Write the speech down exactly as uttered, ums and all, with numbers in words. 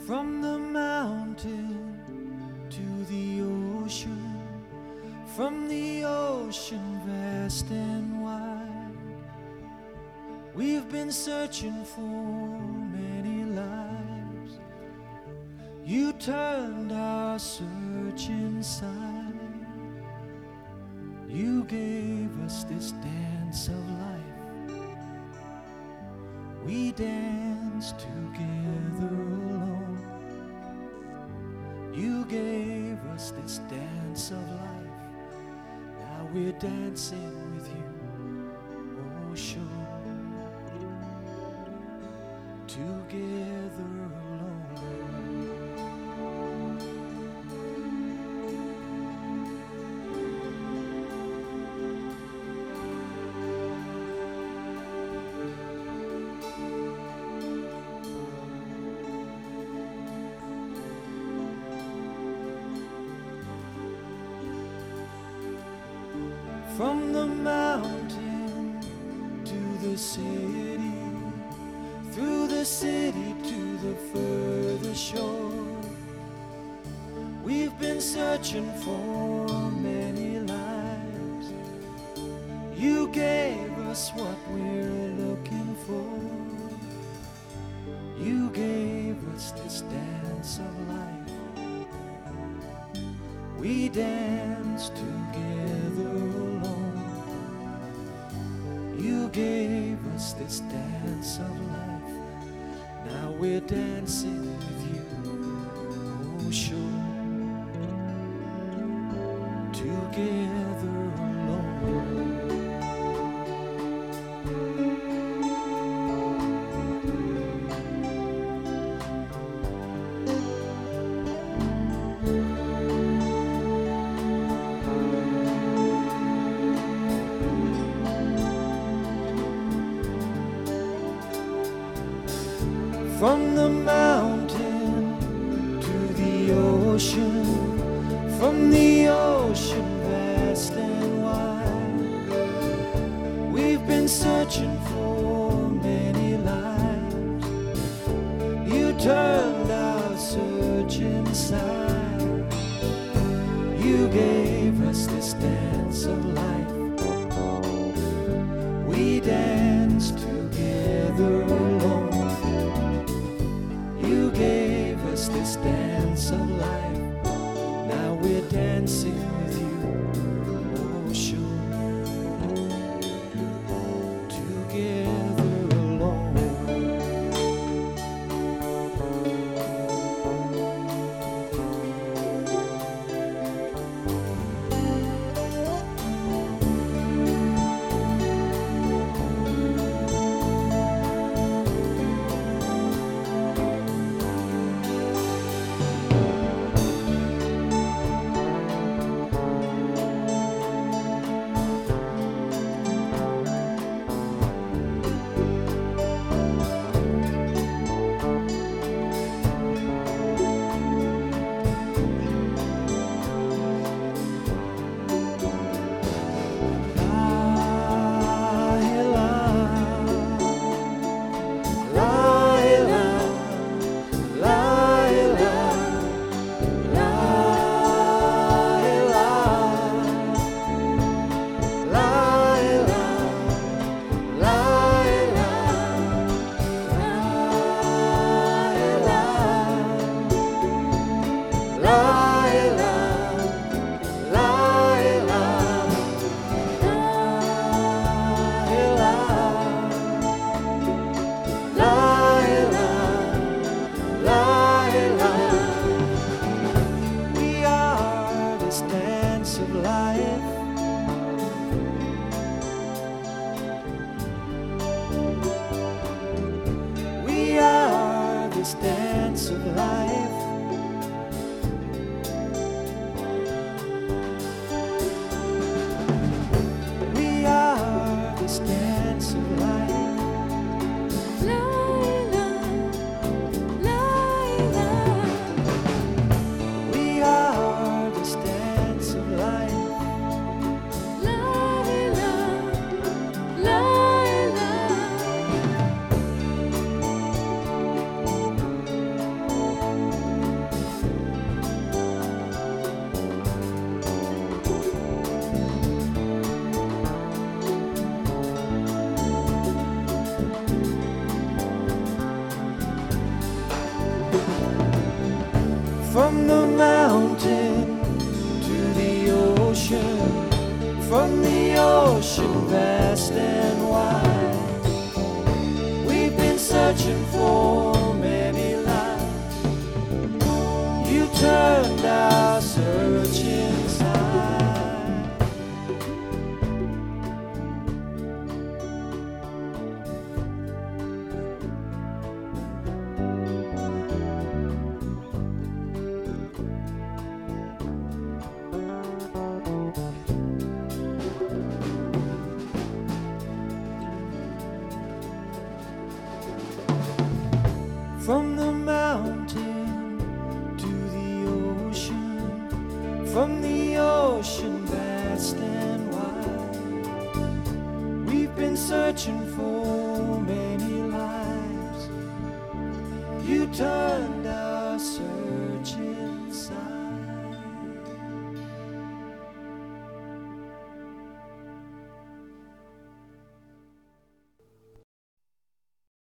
From the mountain to the ocean, from the ocean vast and wide, we've been searching for many lives. You turned our search inside. You gave us this dance of life. We danced together alone. You gave us this dance of life. Now we're dancing with you, oh sure. Together alone. From the mountain to the city, through the city to the further shore, we've been searching for many lives. You gave us what we're looking for. You gave us this dance of life. We danced together alone. You gave us this dance of life. Now we're dancing with you, oh sure. Together alone. From the mountain to the ocean, from the ocean vast and wide, we've been searching for many lives. You turned our search inside. You gave us this dance of life. We danced together alone. You gave us this dance of life. Now we're dancing with you, oh sure. Together alone. Dance of life. We are this dance of life. Laila, Laila. We are this dance of life. Laila, Laila. from the ocean vast and wide. We've been searching for many lives. You turned our search inside. From the mountain to the ocean, from the ocean vast and wide, we've been searching for many lives. You turn